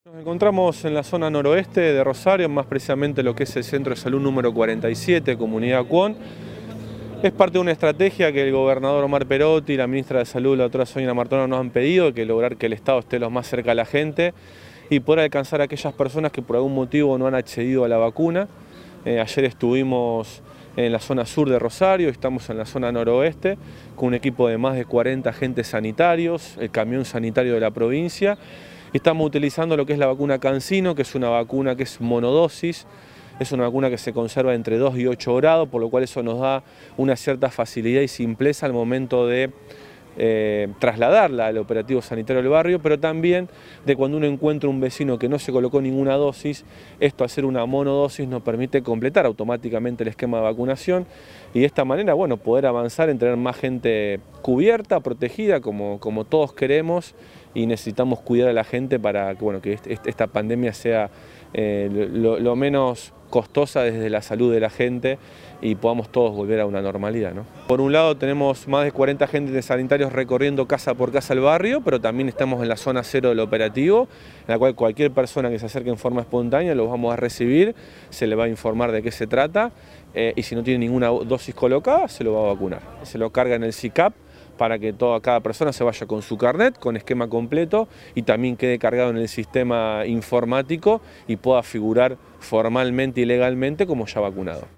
Nos encontramos en la zona noroeste de Rosario, más precisamente lo que es el Centro de Salud número 47, Comunidad Cuón. Es parte de una estrategia que el gobernador Omar Perotti y la ministra de Salud, la doctora Sonia Martona, nos han pedido, que lograr que el Estado esté lo más cerca a la gente y poder alcanzar a aquellas personas que por algún motivo no han accedido a la vacuna. Ayer estuvimos en la zona sur de Rosario, estamos en la zona noroeste, con un equipo de más de 40 agentes sanitarios, el camión sanitario de la provincia. Estamos utilizando lo que es la vacuna CanSino, que es una vacuna que es monodosis, es una vacuna que se conserva entre 2 y 8 grados, por lo cual eso nos da una cierta facilidad y simpleza al momento de trasladarla al operativo sanitario del barrio, pero también de cuando uno encuentra un vecino que no se colocó ninguna dosis, esto al ser una monodosis nos permite completar automáticamente el esquema de vacunación y de esta manera, bueno, poder avanzar en tener más gente cubierta, protegida, como todos queremos y necesitamos cuidar a la gente para que, bueno, que esta pandemia sea lo menos costosa desde la salud de la gente y podamos todos volver a una normalidad, ¿no? Por un lado tenemos más de 40 agentes sanitarios recorriendo casa por casa el barrio, pero también estamos en la zona cero del operativo, en la cual cualquier persona que se acerque en forma espontánea lo vamos a recibir, se le va a informar de qué se trata y si no tiene ninguna dosis colocada se lo va a vacunar. Se lo carga en el SICAP para que cada persona se vaya con su carnet, con esquema completo y también quede cargado en el sistema informático y pueda figurar formalmente y legalmente como ya vacunado.